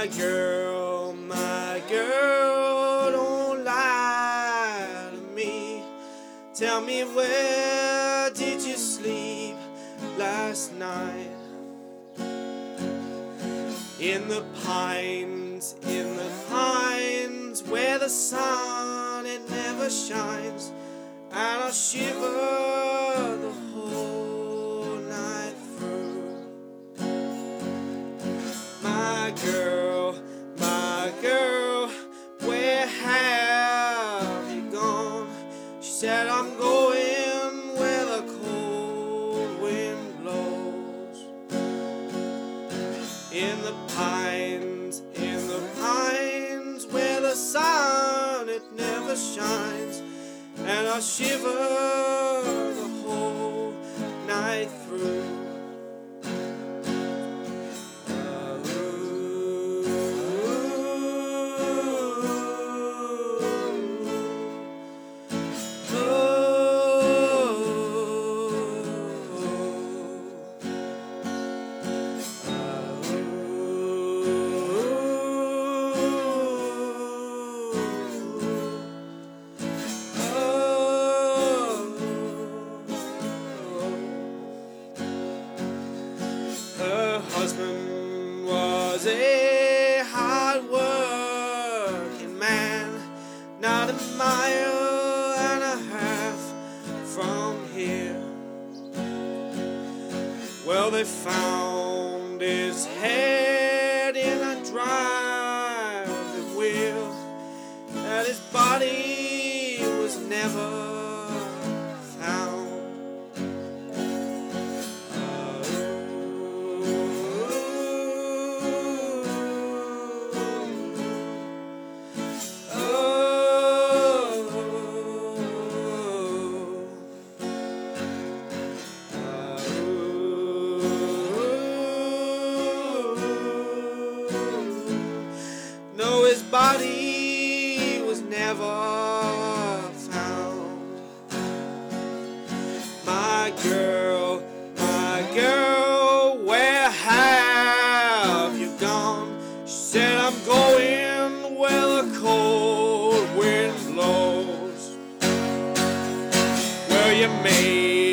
my girl, don't lie to me. Tell me, where did you sleep last night? In the pines, where the sun, it never shines, and I'll shiver the whole night through. My girl, where have you gone? She said, I'm going where the cold wind blows. In the pines, where the sun, it never shines, and I'll shiver the whole night through. Her husband was a hard-working man, not a mile and a half from here. Well, they found his head in a driving wheel, and his body was never found. No, his body was never found. My girl, where have you gone? She said, I'm going where the cold wind blows. Well, you made